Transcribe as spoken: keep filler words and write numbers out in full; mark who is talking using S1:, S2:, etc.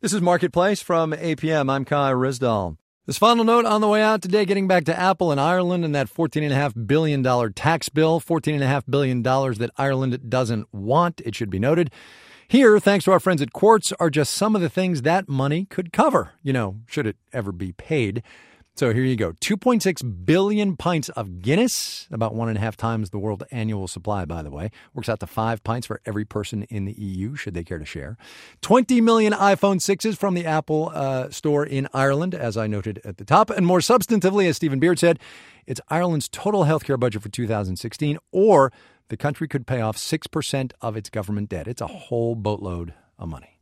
S1: This is Marketplace from A P M. I'm Kai Rizdal. This final note on the way out today, getting back to Apple and Ireland and that fourteen point five billion dollars tax bill, fourteen point five billion dollars that Ireland doesn't want, it should be noted. Here, thanks to our friends at Quartz, are just some of the things that money could cover, you know, should it ever be paid. So here you go. two point six billion pints of Guinness, about one and a half times the world annual supply, by the way. Works out to five pints for every person in the E U, should they care to share. twenty million iPhone sixes from the Apple uh, store in Ireland, as I noted at the top. And more substantively, as Stephen Beard said, it's Ireland's total healthcare budget for two thousand sixteen, or the country could pay off six percent of its government debt. It's a whole boatload of money.